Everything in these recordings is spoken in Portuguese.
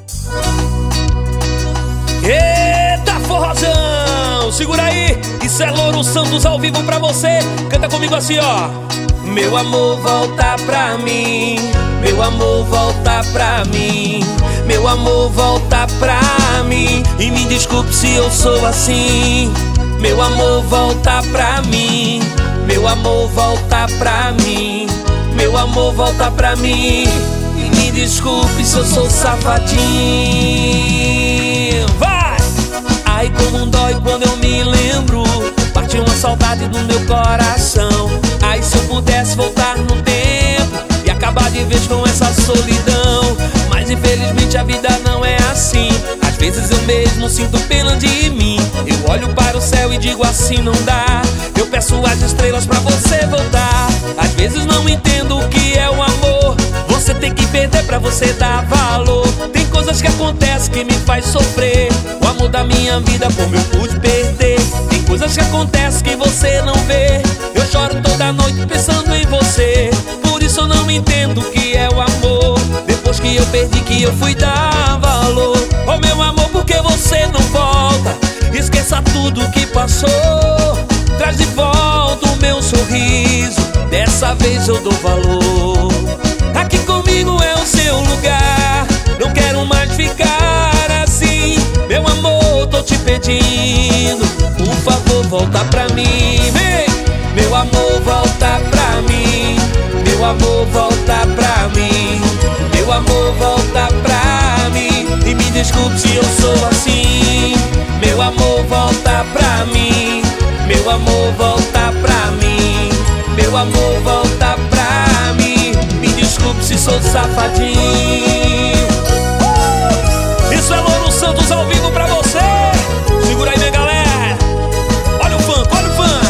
Eita forrozão, segura aí, isso é Louro Santos ao vivo pra você. Canta comigo assim, ó. Meu amor, volta pra mim. Meu amor, volta pra mim. Meu amor, volta pra mim. E me desculpe se eu sou assim. Meu amor, volta pra mim. Meu amor, volta pra mim. Meu amor, volta pra mim. E me desculpe se eu sou safadinho. Vai! Ai, como dói quando eu me lembro. Bate uma saudade no meu coração. Ai, se eu pudesse voltar no tempo e acabar de vez com essa solidão. Mas infelizmente a vida não é assim. Às vezes eu mesmo sinto pena de mim. Eu olho para o céu e digo assim não dá. Eu peço as estrelas pra você voltar. Às vezes não entendo o que é o amor. Você tem que perder pra você dar valor. Tem coisas que acontecem que me faz sofrer. O amor da minha vida como eu pude perder. Tem coisas que acontecem que você não vê. Eu choro toda noite pensando em você. Por isso eu não entendo o que é o amor. Depois que eu perdi que eu fui dar valor. Oh meu amor, por que você não volta? Esqueça tudo que passou. Traz de volta o meu sorriso. Dessa vez eu dou valor. Aqui comigo é o seu lugar. Não quero mais ficar assim. Meu amor, tô te pedindo, por favor, volta pra mim. Vem! Meu amor, volta pra mim. Meu amor, volta pra mim. Meu amor, volta pra mim. E me desculpe se eu sou assim. Meu amor, volta pra mim. Meu amor, volta pra mim. Meu amor, volta pra mim. Me desculpe se sou safadinho. Isso é Louro Santos ao vivo pra você. Segura aí, minha galera. Olha o funk, olha o funk.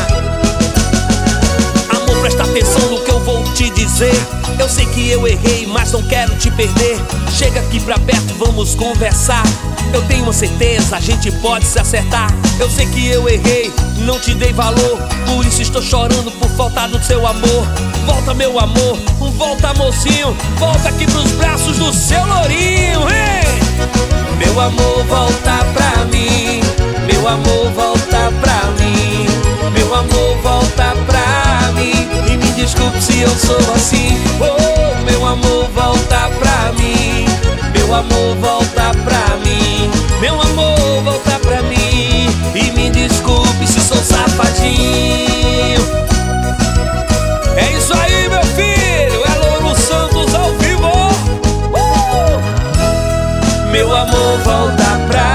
Amor, presta atenção no que eu vou te dizer. Eu sei que eu errei, mas não quero te perder. Chega aqui pra perto, vamos conversar. Eu tenho uma certeza, a gente pode se acertar. Eu sei que eu errei, não te dei valor. Por isso estou chorando por falta do seu amor. Volta, meu amor, volta, mocinho. Volta aqui pros braços do seu Lourinho, hein? Meu amor, volta pra mim. Meu amor, volta pra mim. Meu amor, volta pra mim. E me desculpe se eu sou assim. Oh, meu amor, volta pra mim. Meu amor, volta pra mim. Meu amor, volta pra mim. E me desculpe se sou safadinho. É isso aí, meu filho. É Louro Santos ao vivo. Meu amor, volta pra